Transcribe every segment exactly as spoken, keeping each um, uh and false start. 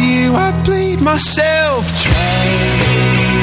you I bleed myself dry.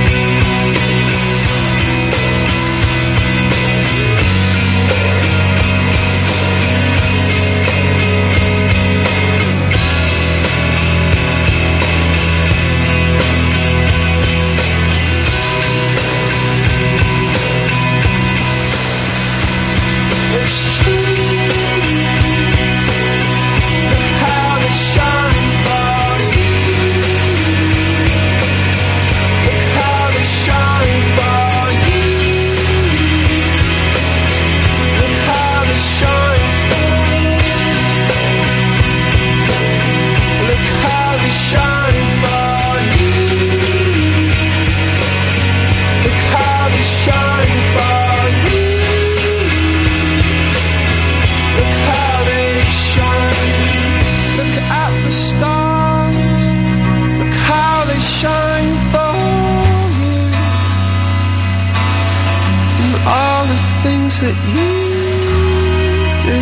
That you do.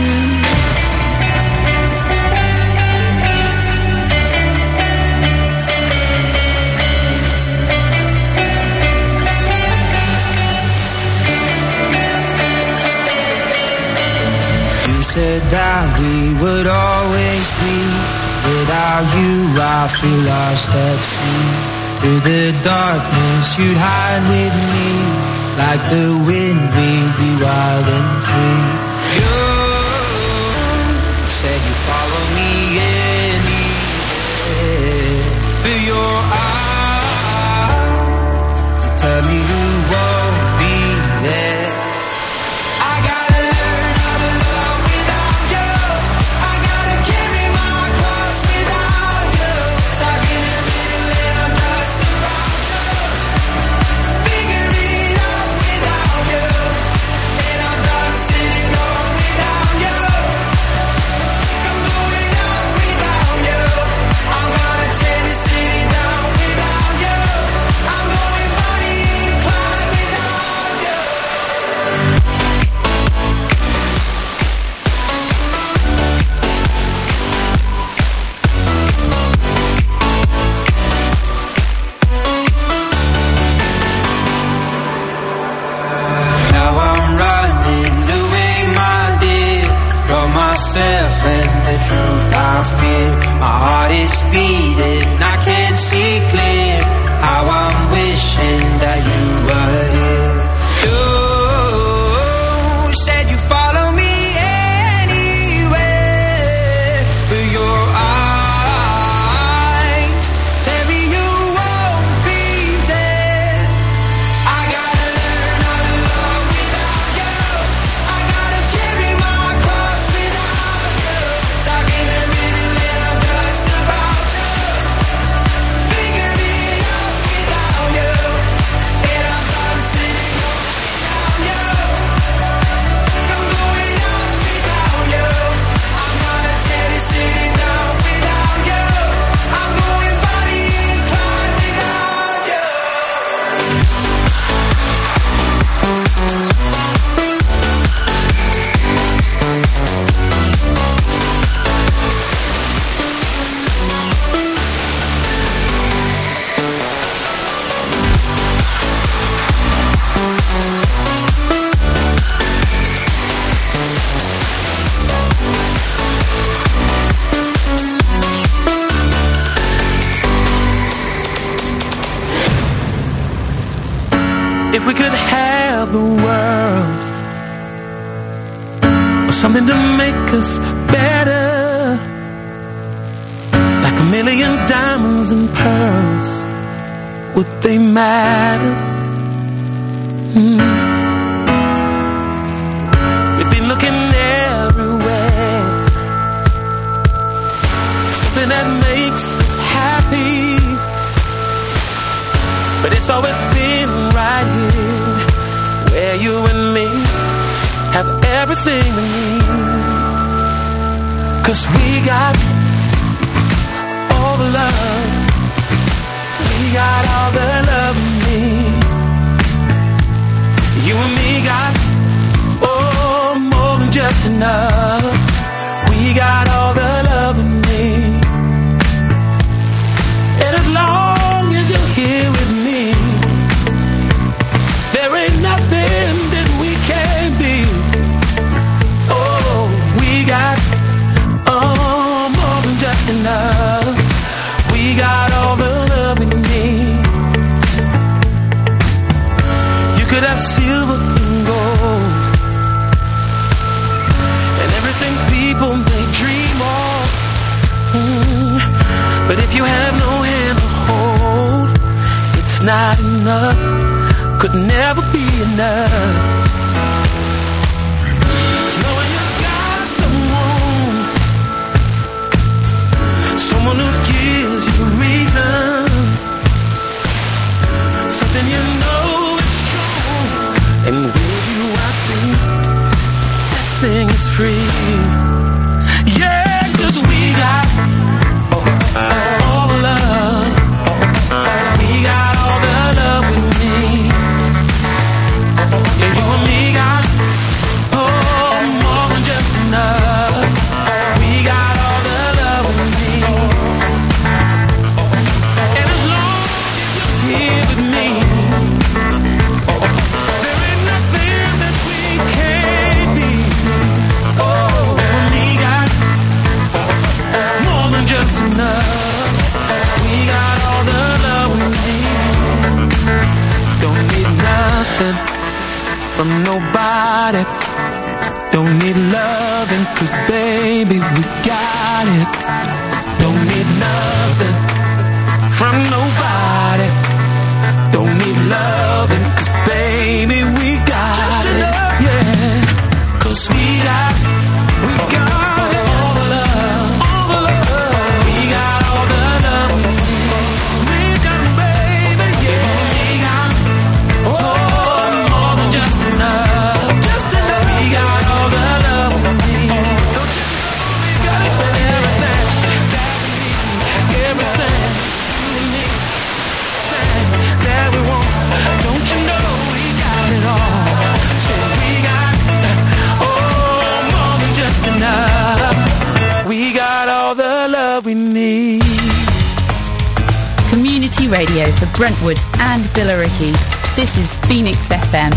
You said that we would always be. Without you I feel lost at sea. Through the darkness you'd hide with me. Like the wind, we'd be wild and free. You said you follow me anywhere. Through your eyes, tell me you won't be there. I gotta learn how to love without you. I gotta carry my cross without you. Stuck in the middle and I'm just about to figure it out. And I'm done sitting on without you. I'm going out without you. I'm gonna tear the city down without you. I'm going Bonnie and Clyde without you. Myself and the truth I fear. My heart is beating, I can't see clear. How I'm wishing that you were here. You said you follow me anywhere. But your eyes tell me you won't be there. I gotta learn how to love without you. I gotta carry my cross without you. Stuck in the middle and I'm just about to figure it out without you. And I'm done sitting on without you. I'm going out without you. I'm gonna tear the city down without you. I'm going Bonnie and Clyde without you. If we could have the world, or something to make us better, like a million diamonds and pearls, would they matter? Mm. We've been looking everywhere, something that makes us happy, but it's always been right here, where you and me have everything we need. 'Cause we got all the love, we got all the love we need. You and me got, oh, more than just enough. We got all the love we need. you have no hand to hold, it's not enough, could never be enough. It's knowing you got someone, someone who gives you reason, something you know is true, and with you I sing, that sing is free. Yeah, 'cause we got all the love, we got all the love we need. Yeah, you and me got, oh, more than just enough. We got all the love we need. And as long as you're here with me, there ain't nothing that we can't be. Oh, you and me got more than just enough. We got all the love we need. Don't need nothing from nobody. Don't need loving, 'cause baby we got it. Don't need nothing from nobody. Don't need loving, 'cause baby we got just it. Enough. Yeah, 'cause we got, we got all the love, all the love. We got all the love we need. We got, baby, yeah. We got, oh, more than just enough, just enough. We got all the love we need. Don't you know we got everything that we need, everything we need, everything that we want. Don't you know we got it all? So we got, oh, more than just enough. We got all the love we need. Community radio for Brentwood and Billericay. This is Phoenix F M.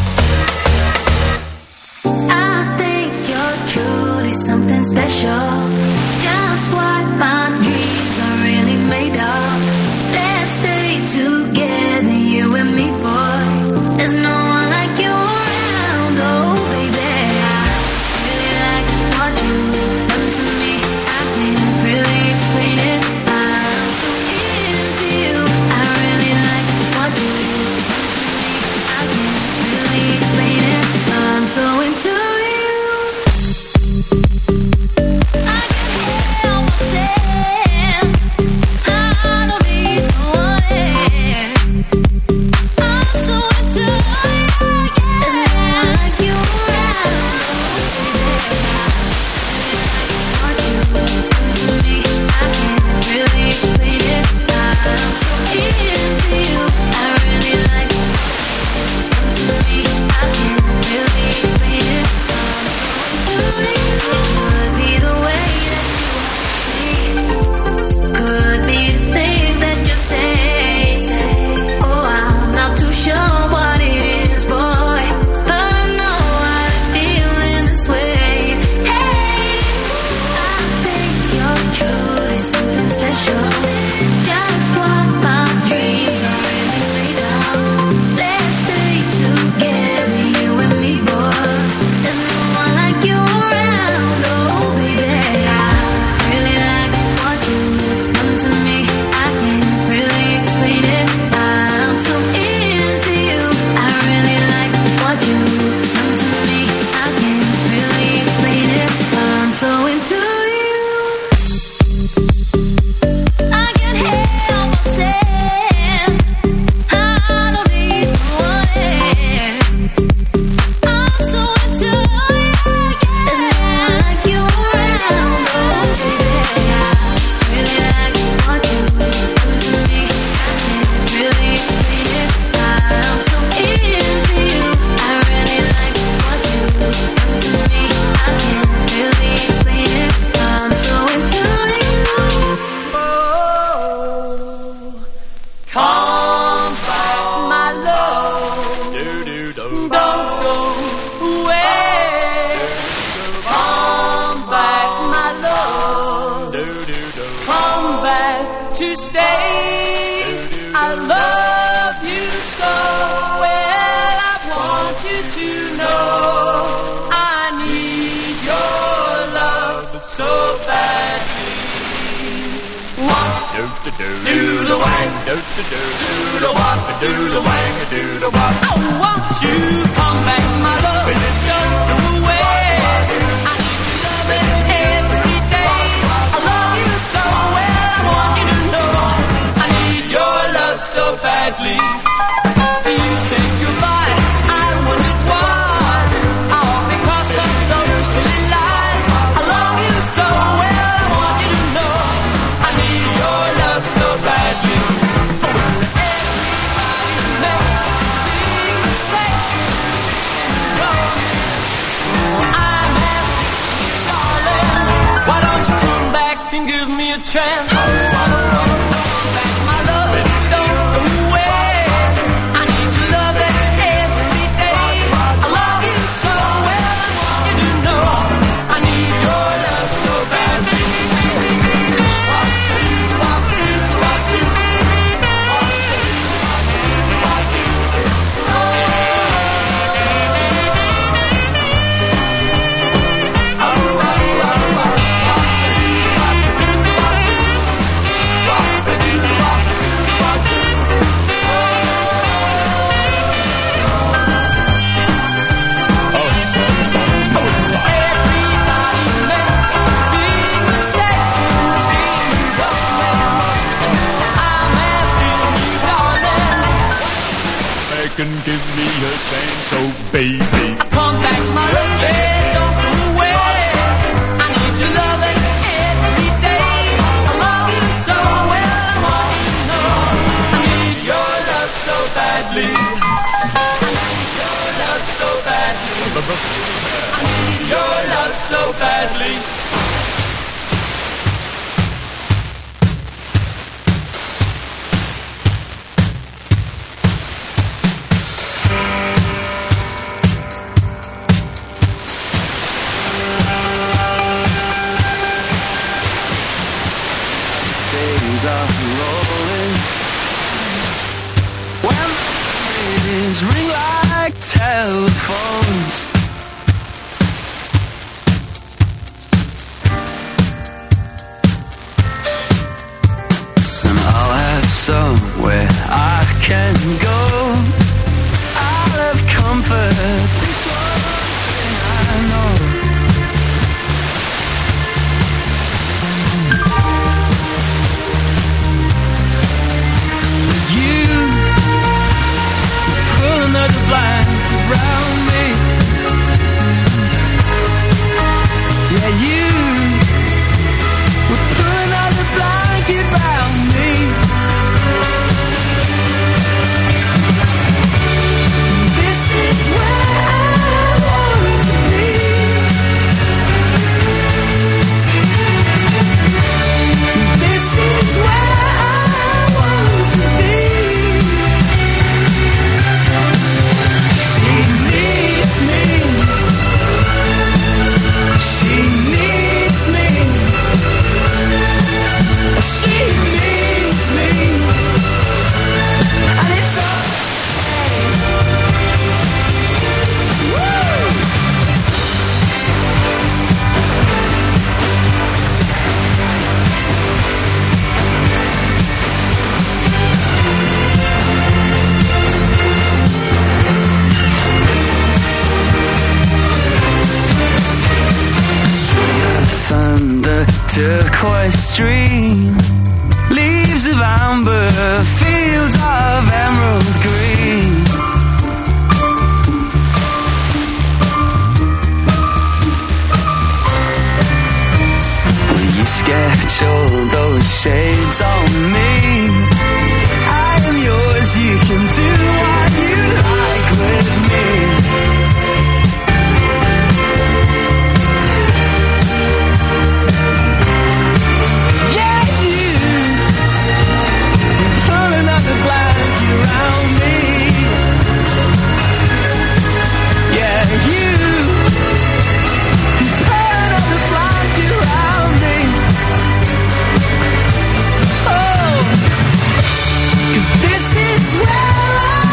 I think you're truly something special. Just what my dreams are really made of. Let's stay together, you and me, boy. There's no one like you around, oh baby. I really like what you've done to me. I can't really explain it. I'm so into you. I really like what you've done to me. I can't really explain it. I'm so into you. I can't help myself. I don't need no one else. I'm so into you. There's no one like you around. What you've done to me, I can't really explain it. I'm so into you. I really like what you've done to me. I can't really explain it. I'm so into you. Could be the way that you walk me. Could be the things that you say. Oh, I'm not too sure what it is, boy, but I know I'm feeling this way. Hey, I think you're truly something special. Just what my dreams are really made of. Let's stay together, you and me, boy. There's no one like you around, oh baby. I really like what you've done to me. I can't really explain it. I'm so into you. I really like what you've done to me. I can't really explain it. I'm so into you. I can't help myself. I don't need no one else. I'm so into you. There's no one like you around, oh baby. I really like what you've done to me. I can't really explain it. I'm so into you. I really like what you've done to me. I can't really explain it. I'm so into you. Come back, my love. Don't go away. Come back, my love. Come back to stay. I love you so well. I want you to know I need your love so badly. One Do the wang, do the wop, do the wang, do the wop. Oh, won't you come back, my love? Don't go away. I need your loving every day. I love you so well, I want you to know I need your love so badly. You said goodbye, I wondered why. All because of those silly lies. I love you so well, I want you to know I need your love so badly. Everybody makes big mistakes. No, I'm asking you, darling, why don't you come back and give me a chance? Come back, my love, don't go away. I need your love every day. I love you so well, I want you to know I need your love so badly. Can give me a chance, oh baby. Come back, my love, don't go away. I need your loving every day. I love you so well, I want you to know I need your love so badly. I need your love so badly. I need your love so badly. Ring like telephones. And I'll have somewhere I can go. I'll have comfort. This one thing I know. You pull another blanket around me. Yeah, you would pull another blanket around me. This is where I want to be. This is where I want to be. She needs me. She needs me. She needs me. And it's okay. Woo! Thunder, turquoise stream, leaves of amber, fields of emerald green. Will you sketch all those shades on me? I am yours, you can do what you like with me. Around me, yeah, you, you turn on the blanket around me. Oh, 'cause this is where I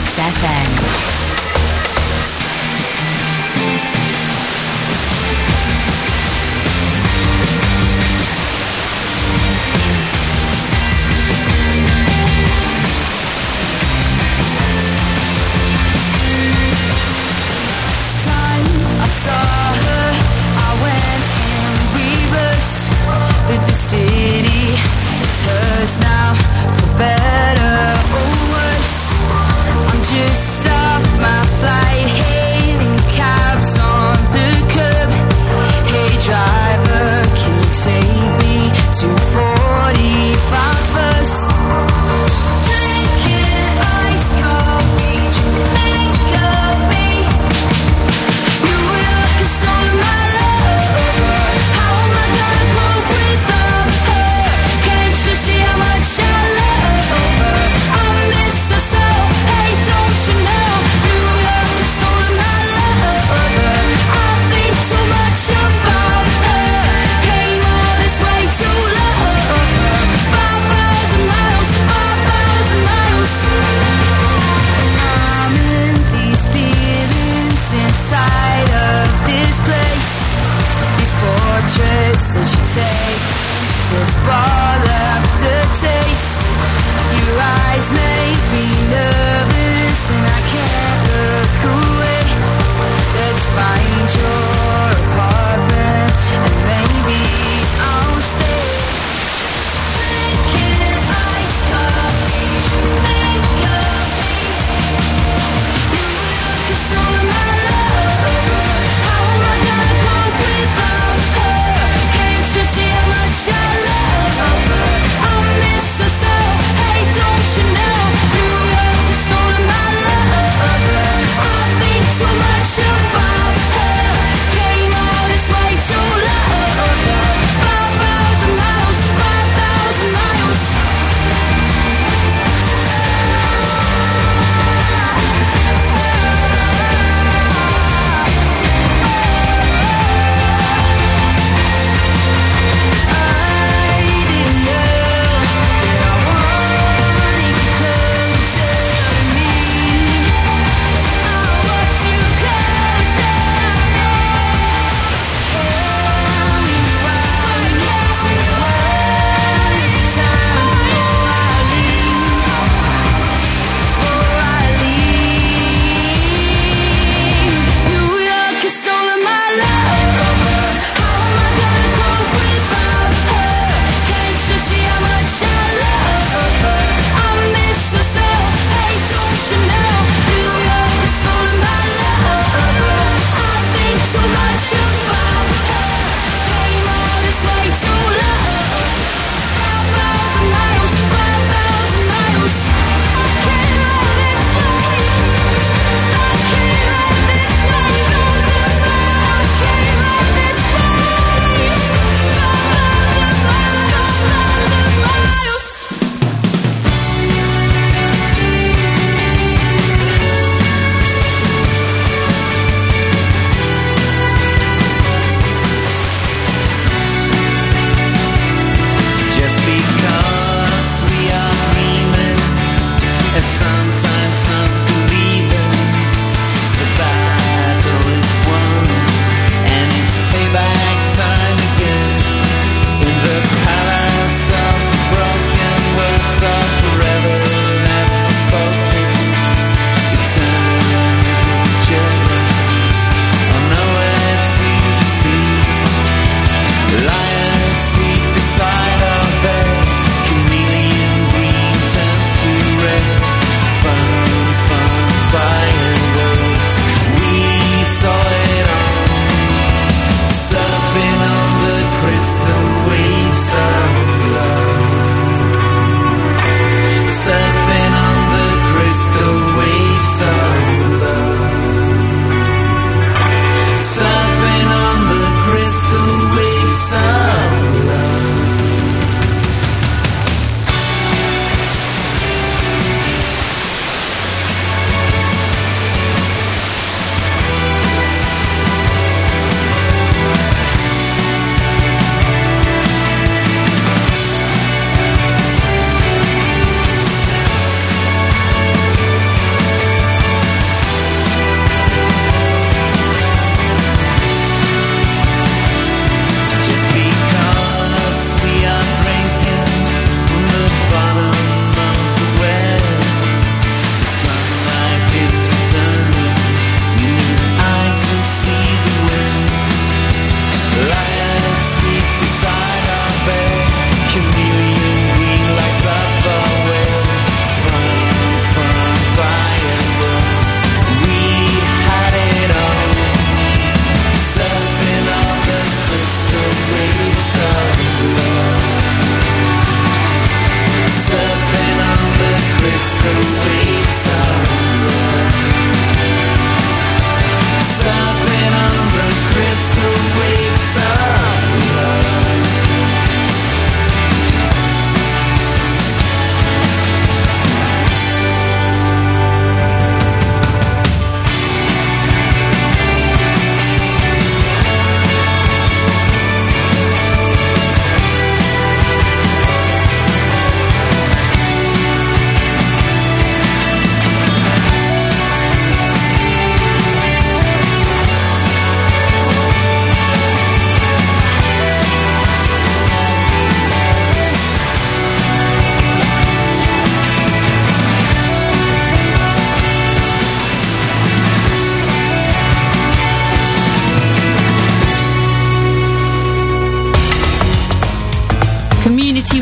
Phoenix F M. The city, it's hers now, for better or worse. I'm just off my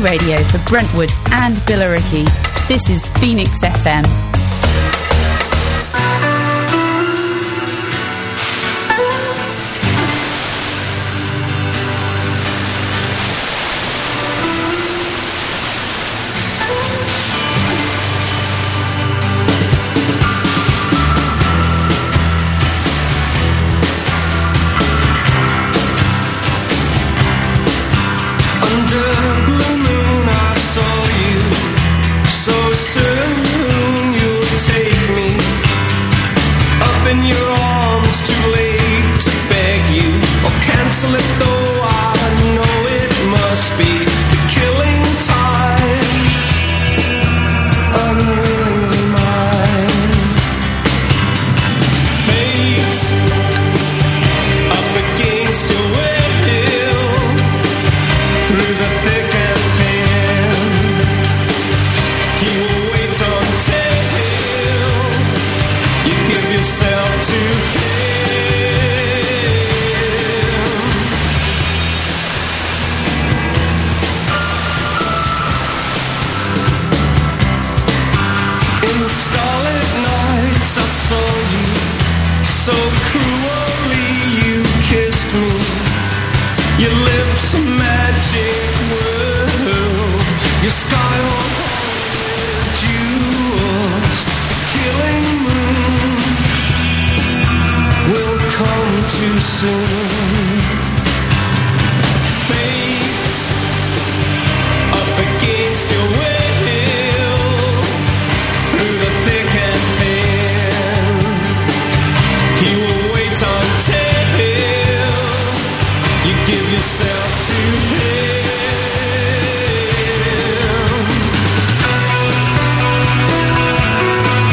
radio for Brentwood and Billericay. This is Phoenix F M.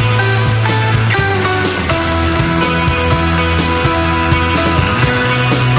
Thank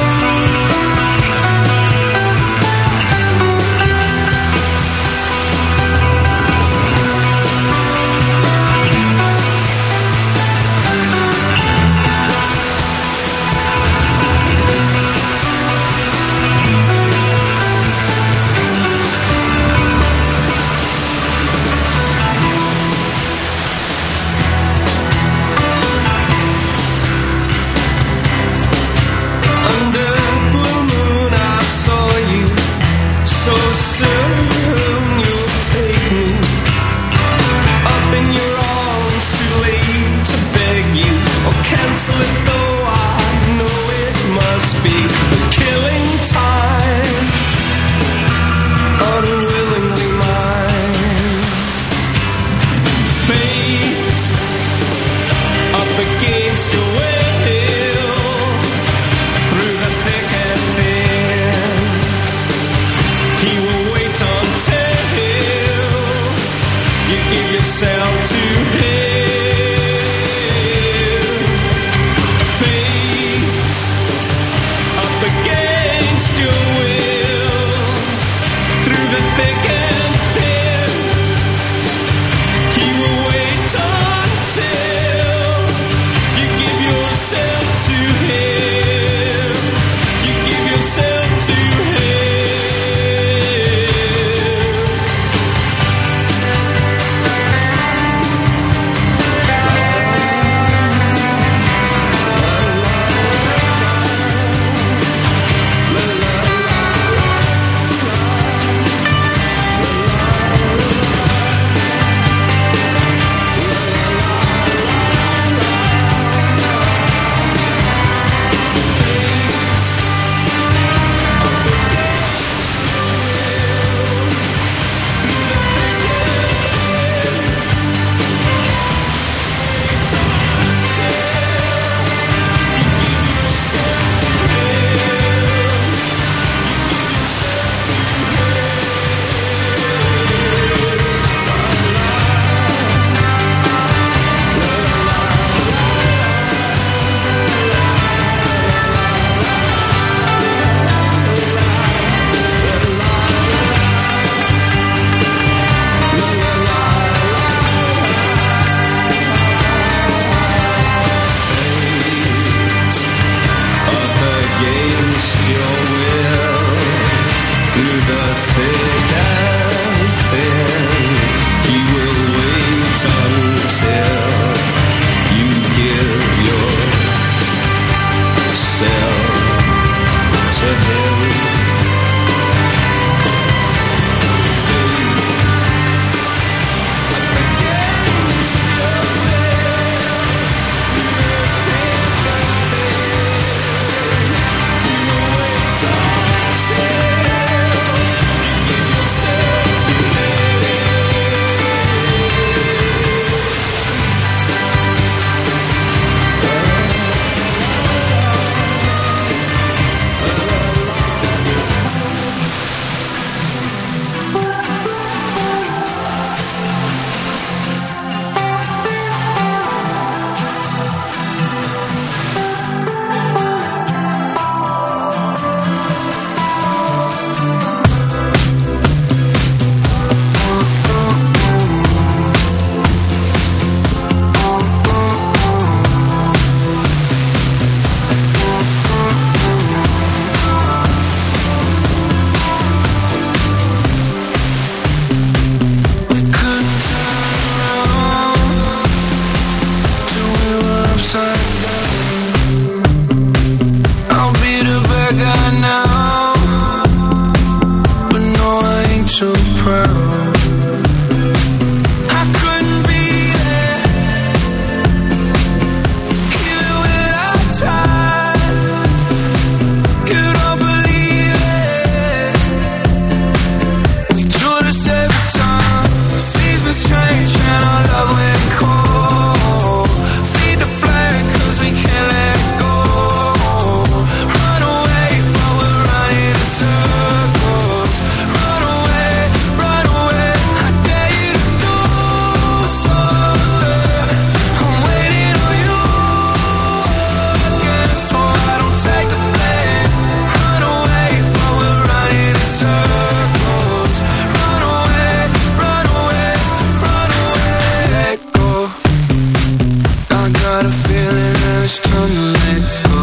got a feeling that it's time to let go.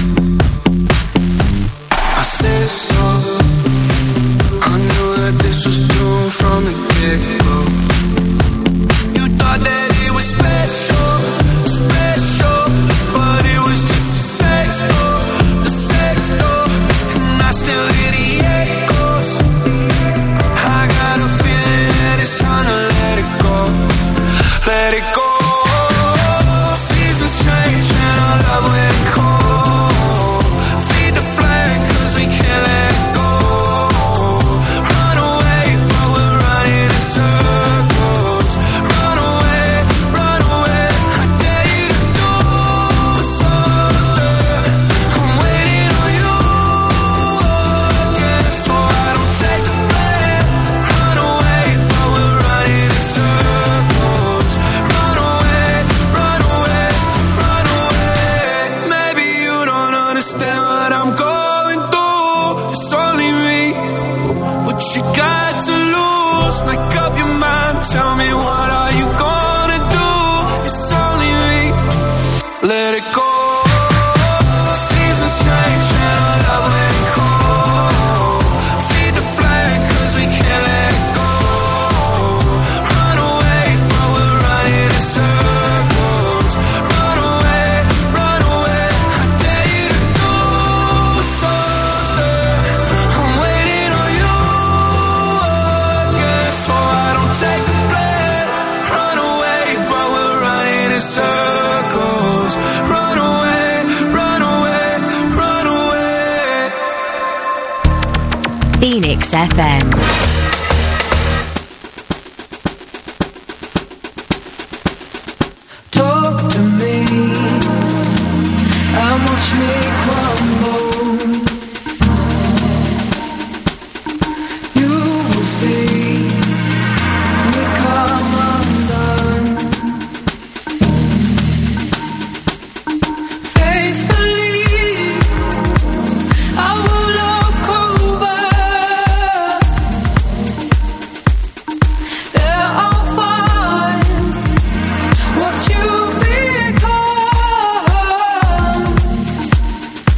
I said so. I knew that this was doomed from the get-go. You thought that it was special, special, but it was just a sex door, the sex door, and I still hear the echoes. I got a feeling that it's time to let it go, let it go. Seasons change and our love will cold. Feed the flag 'cause we can't let it go. Run away, but we're running in circles. Run away, run away. I dare you to do something. I'm waiting on you again, so I don't take the blame. Run away, but we're running in circles. Run away, run away, run away. Maybe you don't understand what I'm going through. It's only me. What you got to lose? Make up your mind. Tell me, what are you gonna do? It's only me. Let it go. Seasons change and our love will cold. Feed the flag 'cause we can't let it go. Run away, but we're running in circles. Run away, run away. I dare you to do something. I'm waiting on you again, so I don't take the blame. Run away, but we're running in circles. Run away, run away, run away. Phoenix F M. Talk to me and watch me crumble. You will see me come undone. Faithfully, I will look over. There I'll find what you become.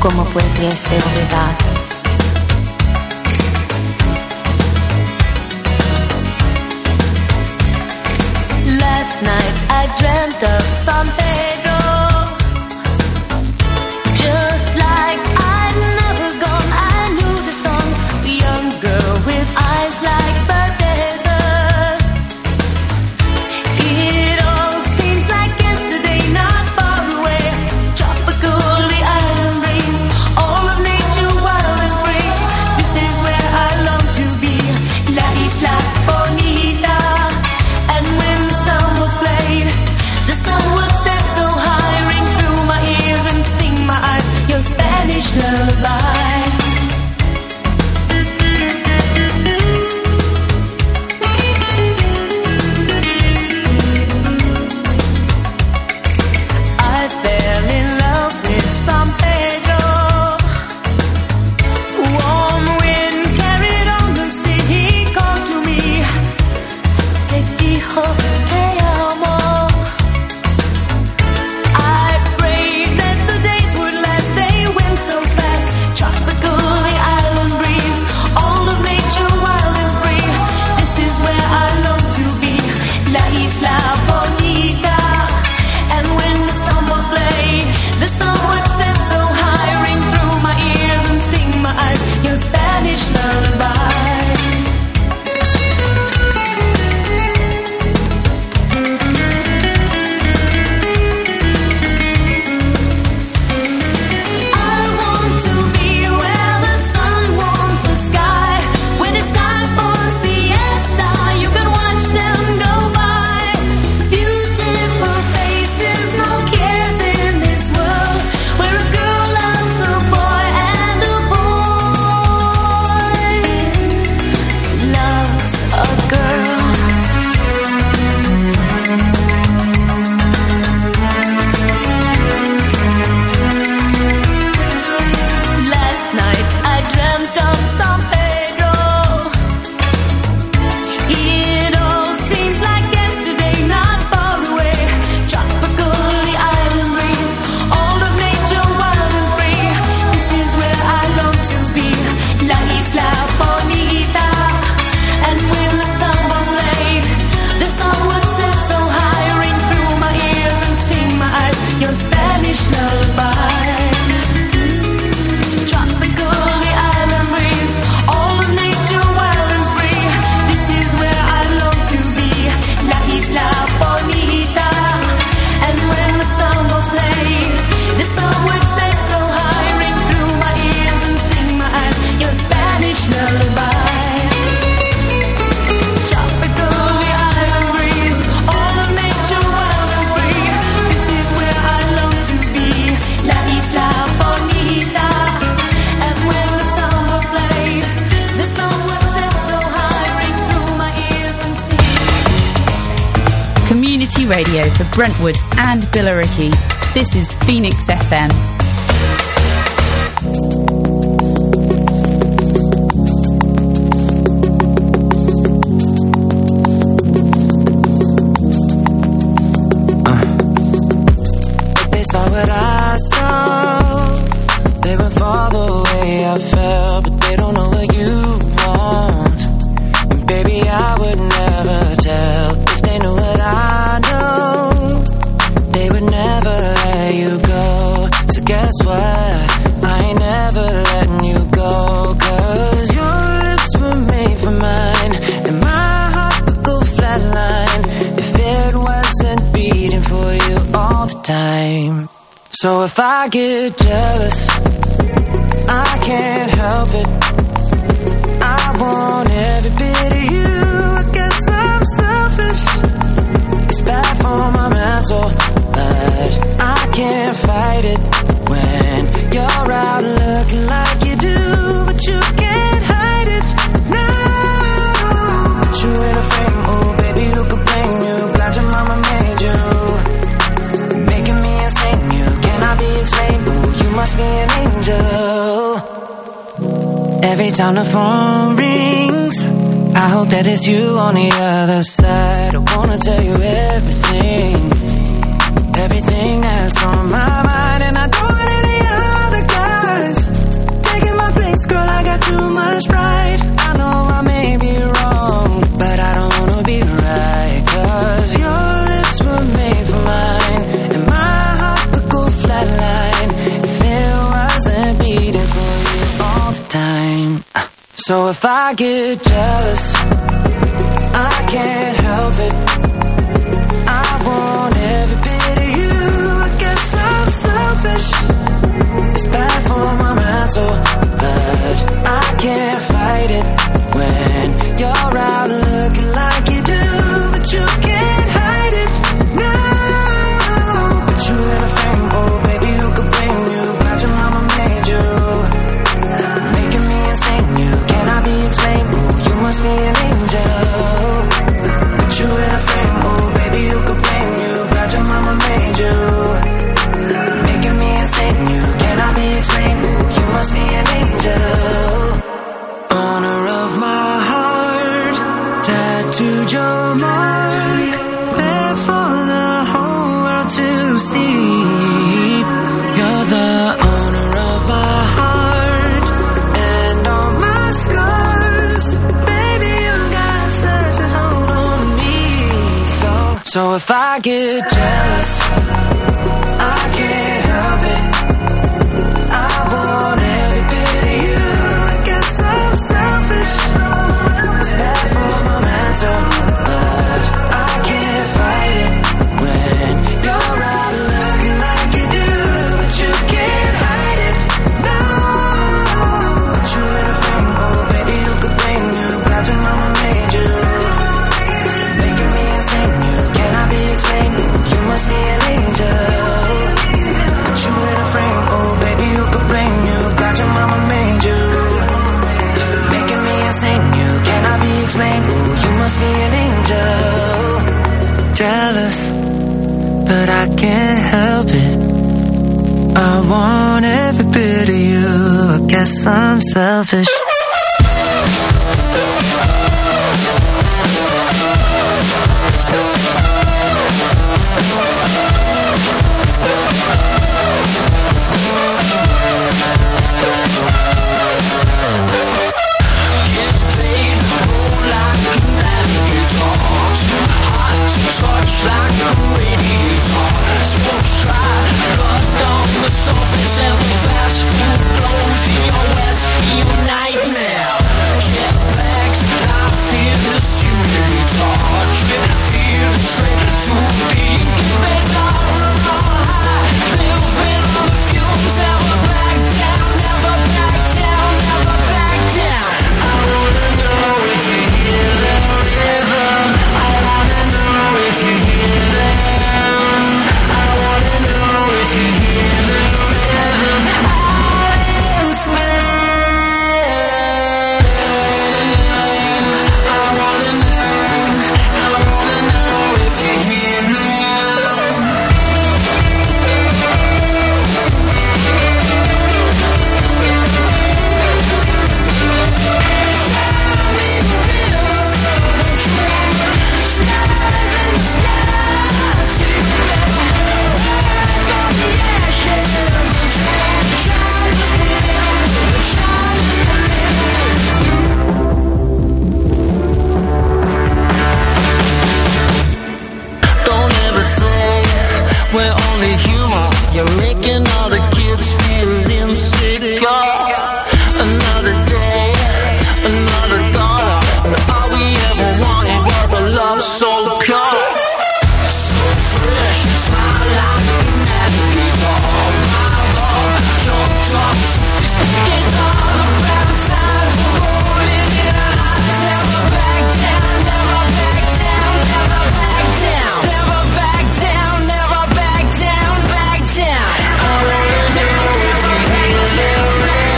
como puede ser verdad. Last night I dreamt of San Pedro, just like I'd never gone. I knew the song, a young girl with eyes like the desert. It all seems like yesterday, not far away. Tropical, the island breeze, all of nature wild and free. This is where I long to be, La Isla Bonita. And when the sun was played, the sun would set so high, ring through my ears and sting my eyes, your Spanish lullaby. I fell in love with San Pedro. Warm wind carried on the sea, he called to me. Te dijo te amo. I prayed that the days would last, they went so fast. Tropical, the island breeze, all of nature wild and free. This is where I long to be, La Isla Bonita. And when the sun was played, the sun would set so high, ring through my ears and sting my eyes, your Spanish lullaby. I want to be where the sun warms the sky. When it's time for siesta, you can watch them go by. Beautiful faces, no cares in this world, where a girl loves a boy and a boy loves a girl. Last night I dreamt of San Pedro. It all seems like yesterday, not far away. Tropical, the island breeze, all of nature wild and free. This is where I long to be, La Isla Bonita. And when the sun was laid, the sun would set so high, ring through my ears and sting my eyes, your Spanish lullaby. Tropical, the island breeze, all of nature wild and free. This is where I long to be, La Isla Bonita. And when the sun was played, the sun would set so high, ring through my ears and sting my eyes, your Spanish lullaby. Tropical, the island breeze, all of nature wild and free. This is where I long to be, La Isla Bonita. And when the sun was played, the sun would set so high, ring through my ears and sting. Community radio for Brentwood and Billericay. This is Phoenix F M. They saw what I saw. They would fall the way I felt, but they don't know what you want. And baby, I would never tell if they knew what I know. They would never let you go. So guess what? I ain't never letting you go. 'Cause your lips were made for mine, and my heart would go flatline if it wasn't beating for you all the time. So if I get jealous, I can't help it. I want every bit of you. I guess I'm selfish. It's bad for my mental, but I can't fight it when you're out looking like you do. But you can't hide it now. Put you in a frame, oh baby, who could blame you? Glad your mama made you, making me insane. You cannot be explained. Oh, you must be an angel. Every time the phone rings, I hope that it's you on the other side. I wanna tell you everything, everything that's on my mind. And I don't want any other guy So if I get jealous, I can't help it. I want every bit of you. I guess I'm selfish. It's bad for my mental, but I can't fight it when you're out looking like you do, but you can't hide it. No, put you in a frame, oh baby, who could bring you back to mama made you, making me insane. You cannot be explained. Oh, you must be an angel. Put you in a frame, oh baby, who could bring you back to mama made you, making me insane. You cannot be explained. Oh, you must be an angel. Owner of my heart, tattooed your mark, there for the whole world to see. You're the owner of my heart and all my scars. Baby, you got such a hold on me. So, so if I get jealous, I can't help it. I want every bit of you. I guess I'm selfish. It's bad for my mental, but I can't fight it when you're out looking like you do, but you can't hide it. No, put you in a frame, oh baby, who could bring you back to mama made you, making me insane. You cannot be explained. You must be an angel. Put you in a frame, oh baby, who could bring you back to mama made you, making me insane. You cannot be explained. Oh, you must be an angel. Jealous, but I can't help it. I want every bit of you. I guess I'm selfish. Touch like a radiator, smokes dry, blood down the surface, and the fast food blows in your Westfield nightmare. Jetpacks, I feel the simulator, trip, feel the trip to big and better. Living on the fumes, never back down, never back down, never back down. I wanna know if you hear that rhythm. I wanna know if you hear them. I wanna know if you hear the rhythm out in space. I wanna know, I wanna know if you hear them. Don't ever say we're only human. You're making all the kids feel insecure. Another day, another dollar, and all we ever wanted was a love so pure, so fresh. Smile like an navigator. My love, jumped up, sophisticated. The brown signs are rolling in our eyes. Never back down, never back down, never back down, never back down, never back down, back down. I wanna know if you hear the rain.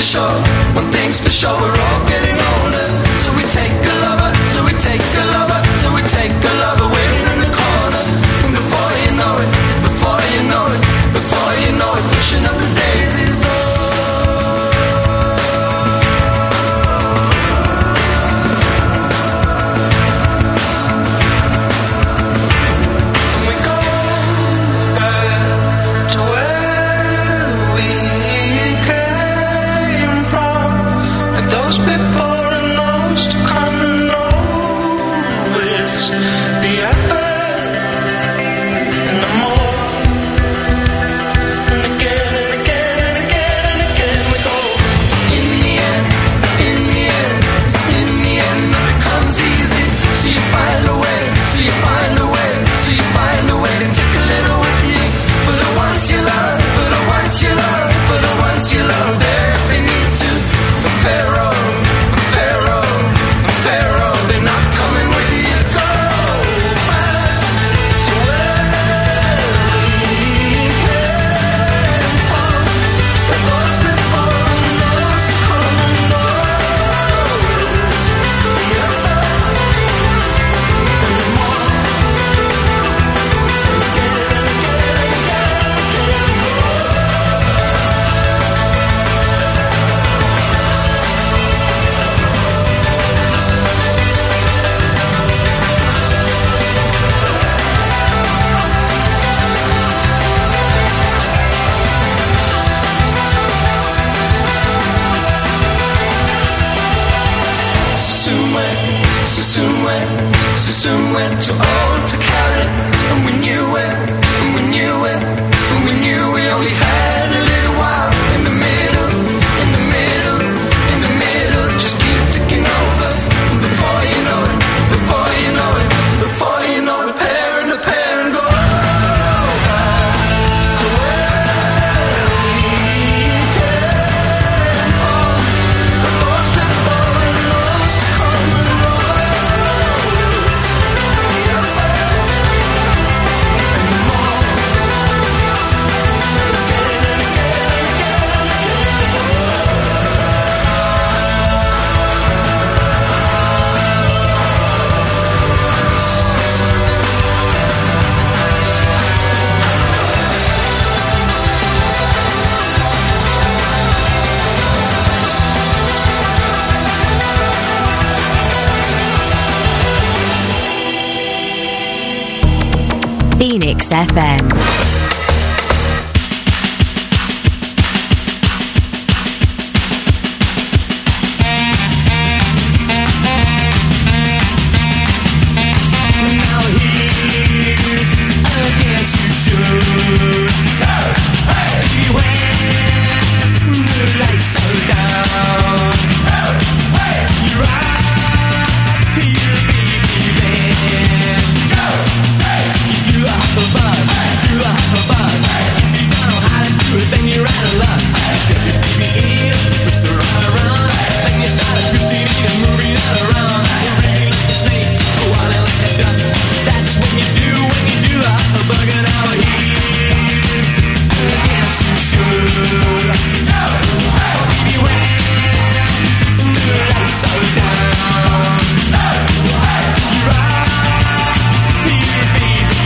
for sure, one thing's for sure, we're all getting older. So we take a lover, so we take a lover, so we take a lover waiting in the corner. And before you know it, before you know it, before you know it, pushing up the daisies. Phoenix F M.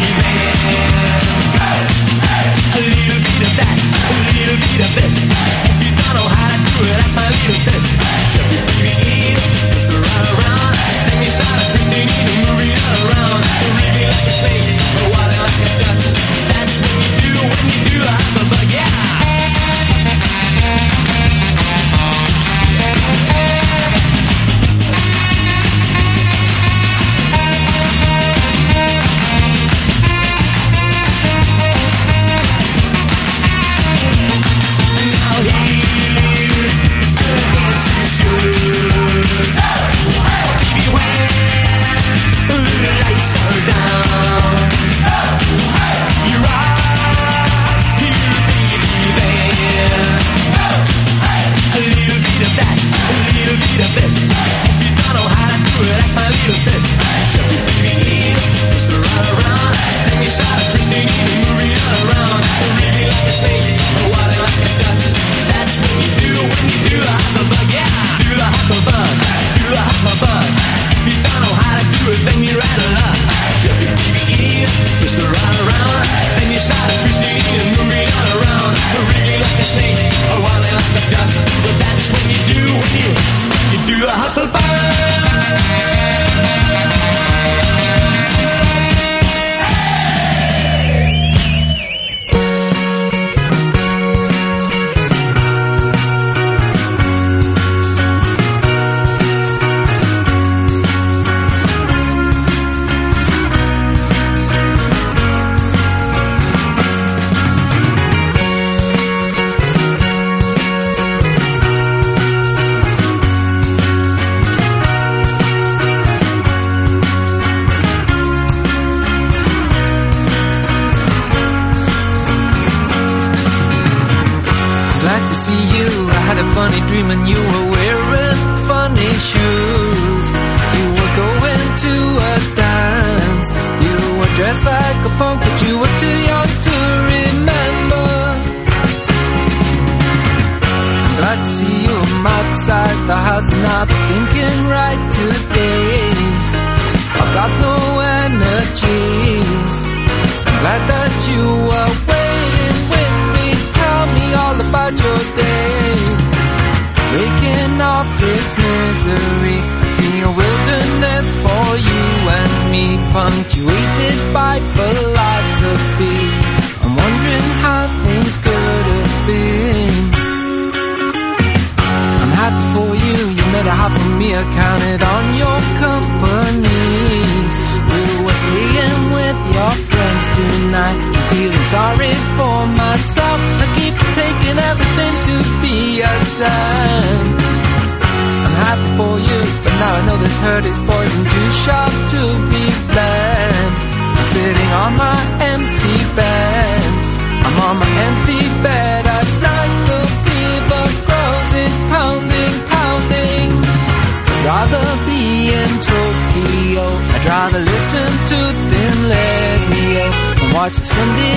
This Glad to see you. I had a funny dream and you were wearing funny shoes. You were going to a dance. You were dressed like a punk, but you were too young to remember. I'm glad to see you. I'm outside the house and I've been thinking right today. I've got no energy. I'm glad that you were waiting with me. Tell me all about your day. Breaking off this misery. I see a wilderness for you and me, punctuated by philosophy. I'm wondering how things could have been. I'm happy for you. You made a half of me. I counted on your company. You were staying with your friends tonight. I'm feeling sorry for myself. I keep taking everything to be a sign. I'm happy for you, but now I know this hurt is poison too sharp to be bland. I'm sitting on my empty bed. I'm on my empty bed at night. The fever grows, it's pounding, pounding. I'd rather be in Tokyo. I'd rather listen to Thin Lizzy and watch the Sunday